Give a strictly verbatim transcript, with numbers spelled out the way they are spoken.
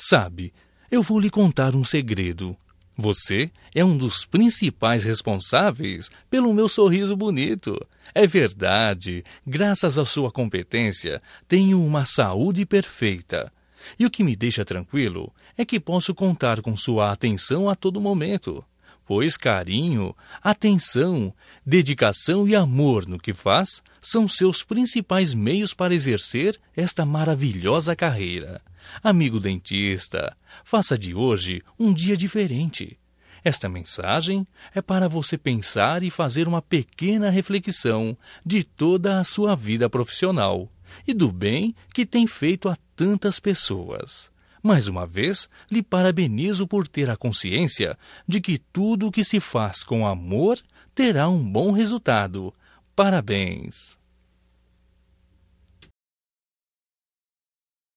Sabe, eu vou lhe contar um segredo. Você é um dos principais responsáveis pelo meu sorriso bonito. É verdade, graças à sua competência, tenho uma saúde perfeita. E o que me deixa tranquilo é que posso contar com sua atenção a todo momento. Pois carinho, atenção, dedicação e amor no que faz são seus principais meios para exercer esta maravilhosa carreira. Amigo dentista, faça de hoje um dia diferente. Esta mensagem é para você pensar e fazer uma pequena reflexão de toda a sua vida profissional e do bem que tem feito a tantas pessoas. Mais uma vez, lhe parabenizo por ter a consciência de que tudo o que se faz com amor terá um bom resultado. Parabéns!